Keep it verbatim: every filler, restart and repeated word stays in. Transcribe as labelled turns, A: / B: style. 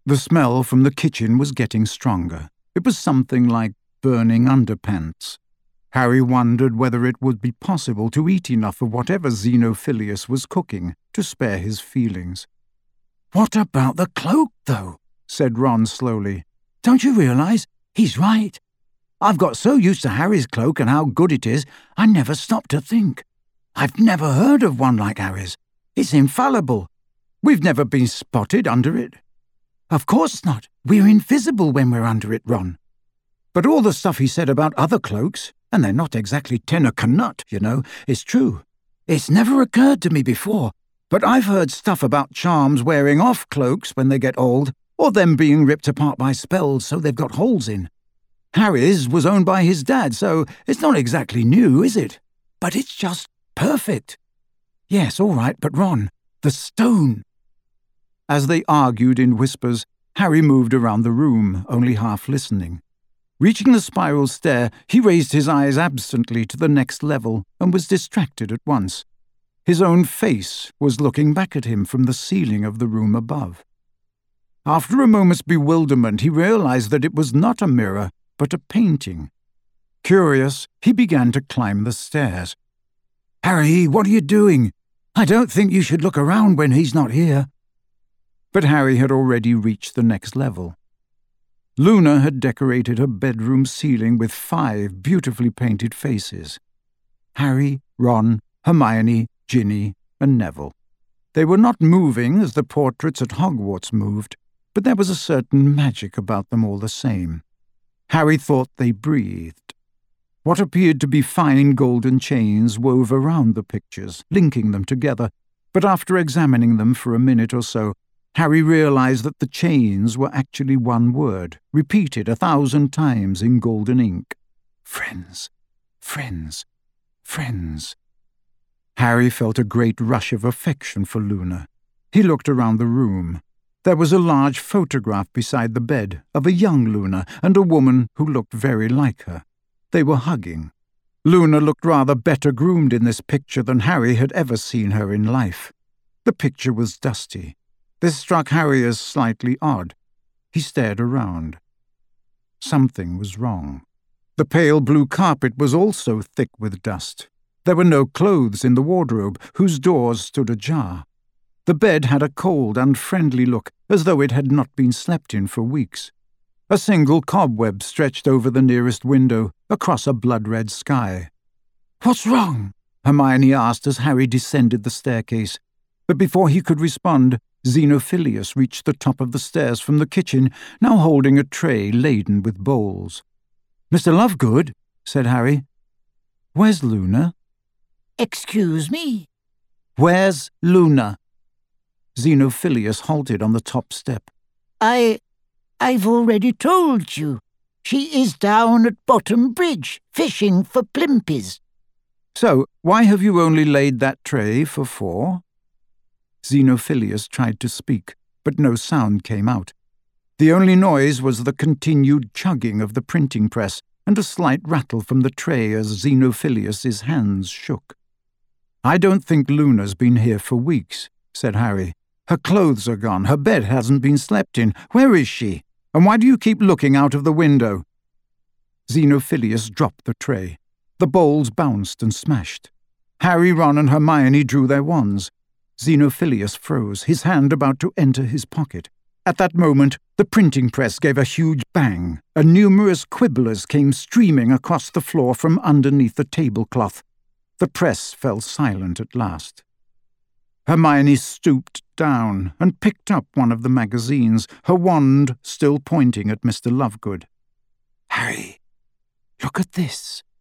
A: The smell from the kitchen was getting stronger. It was something like burning underpants. Harry wondered whether it would be possible to eat enough of whatever Xenophilius was cooking to spare his feelings.
B: "What about the cloak, though?" said Ron slowly. "Don't you realise? He's right. I've got so used to Harry's cloak and how good it is, I never stopped to think. I've never heard of one like Harry's. It's infallible. We've never been spotted under it." "Of course not. We're invisible when we're under it, Ron." "But all the stuff he said about other cloaks, and they're not exactly Tenor Canut, you know, is true. It's never occurred to me before, but I've heard stuff about charms wearing off cloaks when they get old, or them being ripped apart by spells so they've got holes in. Harry's was owned by his dad, so it's not exactly new, is it? But it's just perfect." "Yes, all right, but Ron, the stone." As they argued in whispers, Harry moved around the room, only half listening. Reaching the spiral stair, he raised his eyes absently to the next level and was distracted at once. His own face was looking back at him from the ceiling of the room above. After a moment's bewilderment, he realized that it was not a mirror, but a painting. Curious, he began to climb the stairs. "Harry, what are you doing? I don't think you should look around when he's not here." But Harry had already reached the next level. Luna had decorated her bedroom ceiling with five beautifully painted faces. Harry, Ron, Hermione, Ginny, and Neville. They were not moving as the portraits at Hogwarts moved, but there was a certain magic about them all the same. Harry thought they breathed. What appeared to be fine golden chains wove around the pictures, linking them together, but after examining them for a minute or so, Harry realized that the chains were actually one word, repeated a thousand times in golden ink. Friends, friends, friends. Harry felt a great rush of affection for Luna. He looked around the room. There was a large photograph beside the bed of a young Luna and a woman who looked very like her. They were hugging. Luna looked rather better groomed in this picture than Harry had ever seen her in life. The picture was dusty. This struck Harry as slightly odd. He stared around. Something was wrong. The pale blue carpet was also thick with dust. There were no clothes in the wardrobe, whose doors stood ajar. The bed had a cold, unfriendly look, as though it had not been slept in for weeks. A single cobweb stretched over the nearest window, across a blood-red sky. "What's wrong?" Hermione asked as Harry descended the staircase. But before he could respond, Xenophilius reached the top of the stairs from the kitchen, now holding a tray laden with bowls. "Mister Lovegood," said Harry. "Where's Luna?"
C: "Excuse me?"
B: "Where's Luna?" Xenophilius halted on the top step.
C: I... I've already told you. She is down at Bottom Bridge, fishing for plimpies."
A: "So, why have you only laid that tray for four?" Xenophilius tried to speak, but no sound came out. The only noise was the continued chugging of the printing press and a slight rattle from the tray as Xenophilius's hands shook. "I don't think Luna's been here for weeks," said Harry. "Her clothes are gone, her bed hasn't been slept in. Where is she? And why do you keep looking out of the window?" Xenophilius dropped the tray. The bowls bounced and smashed. Harry, Ron, and Hermione drew their wands. Xenophilius froze, his hand about to enter his pocket. At that moment, the printing press gave a huge bang, and numerous quibblers came streaming across the floor from underneath the tablecloth. The press fell silent at last. Hermione stooped down and picked up one of the magazines, her wand still pointing at Mister Lovegood. "Harry, look at this,"